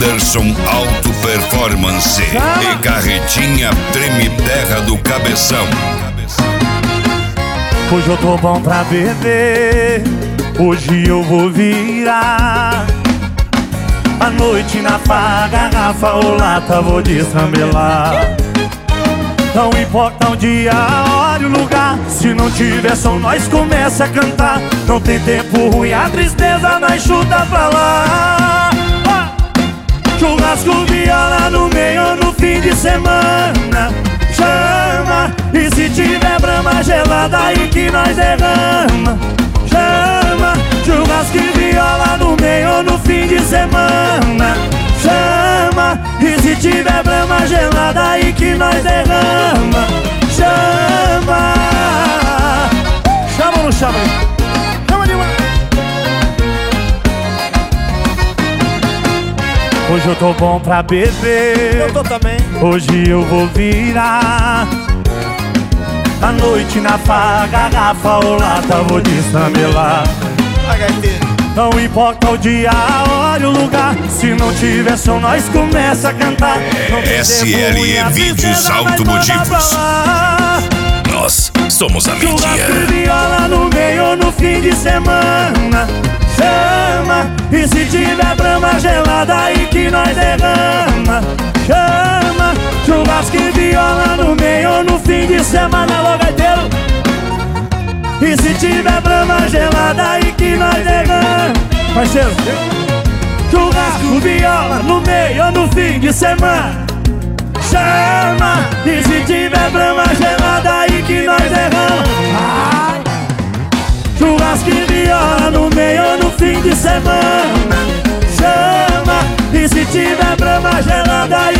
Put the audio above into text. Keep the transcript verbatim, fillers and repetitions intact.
Anderson Auto Performance e Carretinha Treme Terra do Cabeção. Hoje eu tô bom pra beber, hoje eu vou virar a noite na farra, garrafa ou lata, vou destrambelar. Não importa o dia, a hora e o lugar, se não tiver som nós começa a cantar. Não tem tempo ruim, a tristeza nós chuta pra lá. Churrasco, viola no meio no fim de semana. Chama, e se tiver brama gelada aí que nós derrama. Chama, churrasco e viola no meio no fim de semana. Chama, e se tiver brama gelada aí que nós derrama. Chama. Chama ou não chama? Chama demais. Hoje eu tô bom pra beber, eu tô também. Hoje eu vou virar a noite na farra, garrafa ou lata, vou destrambelar. Não importa o dia, a hora e o lugar, se não tiver som nós começa a cantar. S L E Vídeos Automotivos. Nós somos a mídia. Churrasco e viola no meio no fim de semana. Chama, e se tiver brama gelada aí que nós derrama. Chama, churrasco e viola no meio no fim de semana. Alô, gaiteiro. E se tiver brama gelada aí que nós derrama. Parceiro, churrasco, viola no meio no fim de semana. Chama, e se tiver brama gelada aí que nós derrama. Ah. Churrasco e viola no meio no fim de semana. Chama, e se tiver brama gelada